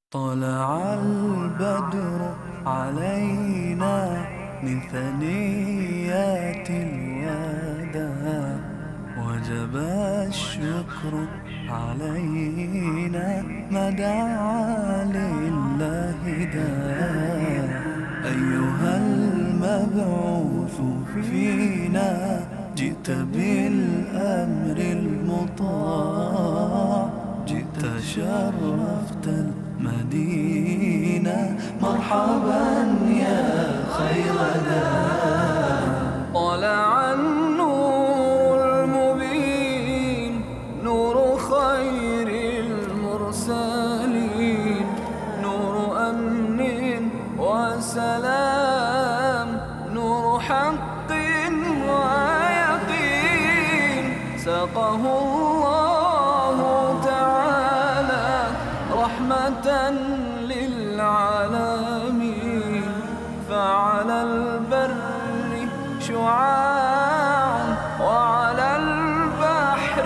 طلع البدر علينا من ثنيات الوداع، وجب الشكر علينا ما دعا لله داع. أيها المبعوث فينا جئت بالأمر المطاع، جئت شرفت المدينة، مرحبا يا خير داع. طلع النور المبين، نور خير المرسلين، نور أمن وسلام، نور حق ويقين. ساقه الله تعالى رحمة للعالمين، فعلى البر شعاع وعلى البحر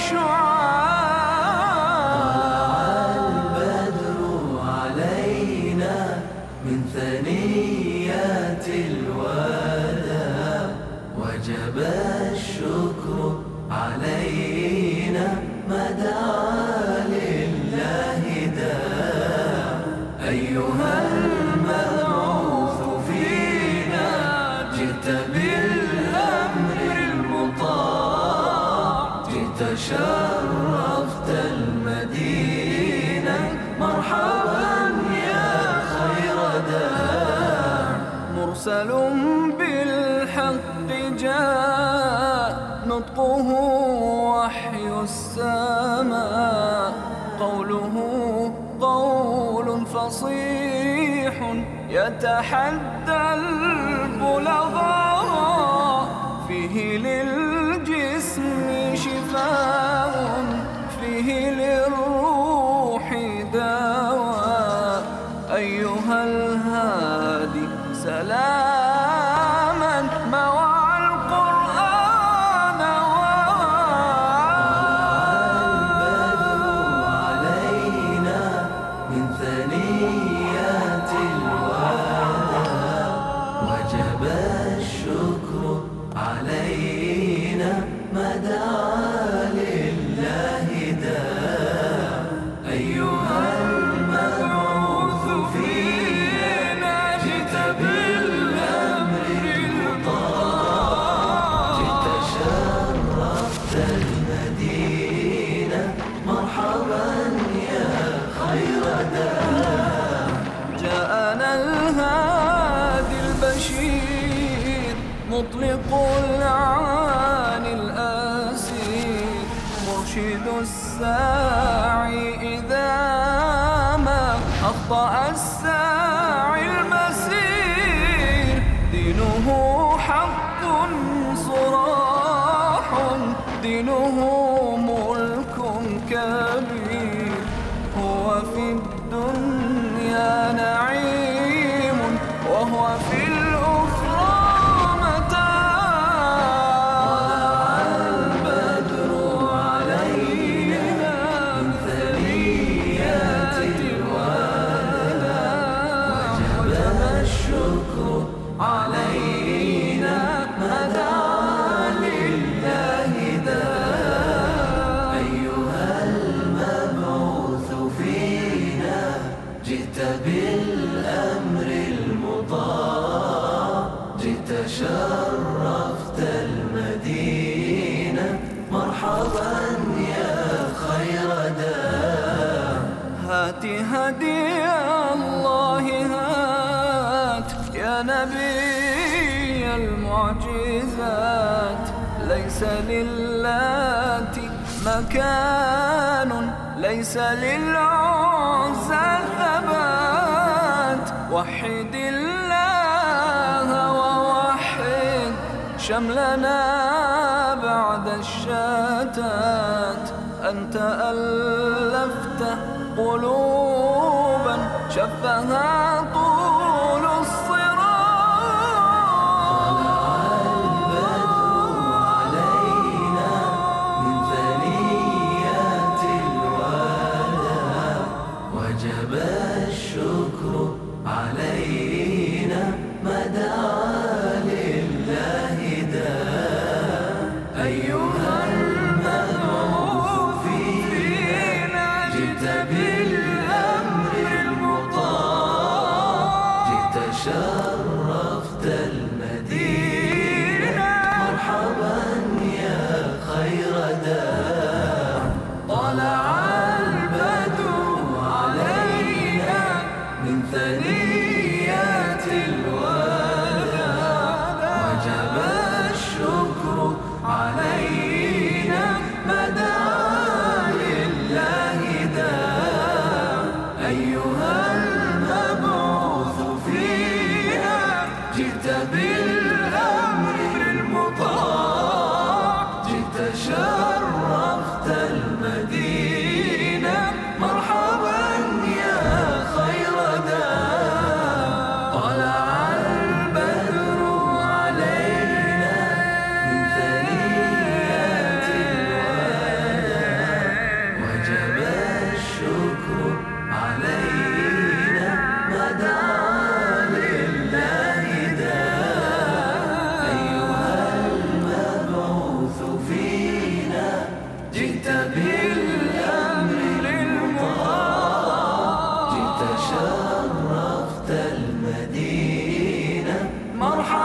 شعاع. طلع البدر علينا من ثنيات الوداع، وجب الشكر علينا ما دعا لله داع. أيها المبعوث فينا جئت بالأمر المطاع، جئت شرفت المدينة، مرحبا يا خير داع. مرسل بالحق جاء، نطقه وحي السماء، قوله قول فصيح يتحدى البلغاء. فيه للجسم شفاء، فيه للروح دواء. أيها الهادي سلاما مع القرآن علينا من ثنيات الوداع، وجب الشكر علينا ما دعا لله داع. أيها المبعوث فينا جئت بالأمر المطاع، جئت شرفت المدينة، مرحبا يا خير داع. جاءنا الهادي البشير، مطلق العاني الأسير، مرشد الساعي إذا ما أخطأ الساعي المسير. دينه حق صراح، دينه ملك كبير. هو في الدنيا نعيم، وهو في الأخرى متاع. البدر علينا من ثنيات الوداع، وجب الشكر علينا ما دعا لله داع. أيها المبعوث فينا جئت بالأمر المطاع، جئت شرفت المدينة، مرحبا يا خير داع. هات هدي الله هات يا نبي المعجزات. ليس للات مكان، ليس للعزى ثبات. وحد الله ووحد شملنا بعد الشتات. أنت ألفت قلوبا شفها طول الصراط. البدر علينا من ثنيات الوداع، وجب الشكر علينا ما دعا لله داع. أيها المبعوث فينا جئت بالأمر المطاع، جئت شرفت المدينة، مرحبا يا خير داع. طلع البدر علينا من ثنيات الوداع، وجب الشكر علينا ما دعا لله داع. أيها المبعوث فينا جئت بالأمر المطاع، جئت شرفت المدينة، مرحبا يا خير داع. طلع البدر علينا من ثنيات الوداع، وجب الشكر علينا ما دعا لله داع. أيها المبعوث فينا جئت بالأمر المطاع، جئت شرفت المدينة، مرحبا